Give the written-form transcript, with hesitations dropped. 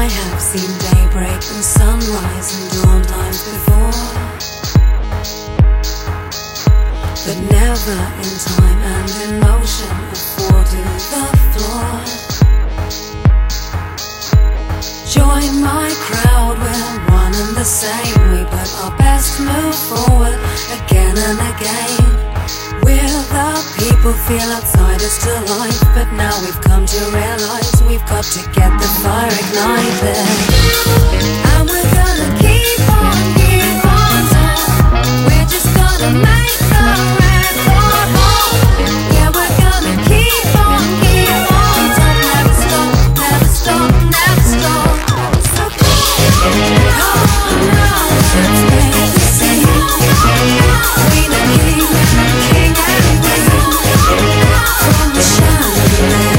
have seen daybreak and sunrise and dawn times before, but never in time and in motion before to the floor. Join my crowd, we're one and the same. We put our best to move forward again and again. We're the people, feel outsiders to life, but now we've come to realize we've got to get the fire ignited. And we're gonna keep on time. We're just gonna make the record hold. Yeah, we're gonna keep on time. Never stop, never stop, never stop. So come on now, let's make the scene. Queen and king and queen, from the shining